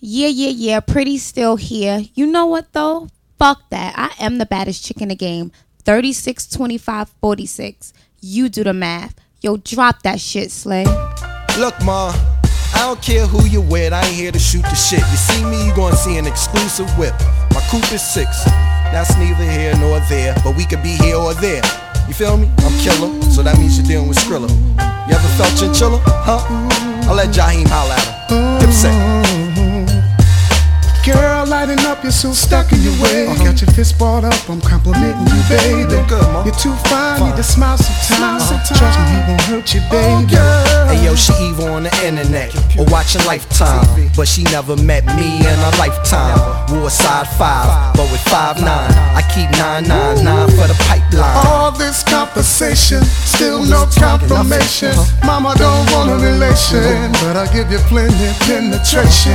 Yeah, pretty still here. You know what though? Fuck that. I am the baddest chick in the game. 36, 25, 46. You do the math. Yo, drop that shit, Slay. Look, ma, I don't care who you with, I ain't here to shoot the shit. You see me, you gonna see an exclusive whip. My coupe is 6, that's neither here nor there, but we could be here or there. You feel me? I'm killer, so that means you're dealing with Skrilla. You ever felt chinchilla? Huh? I'll let Jaheim holler at her. Dipset. Girl, lighting up, you're so stuck in your way. Got your fist balled up, I'm complimenting you, baby. Good, ma. You're too fine, need to smile sometimes. Trust me, he won't hurt you, baby. Hey yo, she evil on the internet or watching Lifetime, but she never met me in a lifetime. Wore a side 5, but with 5'9", I keep 999 for the pipeline. All this conversation, still no confirmation. Mama don't want a relation, but I give you plenty penetration.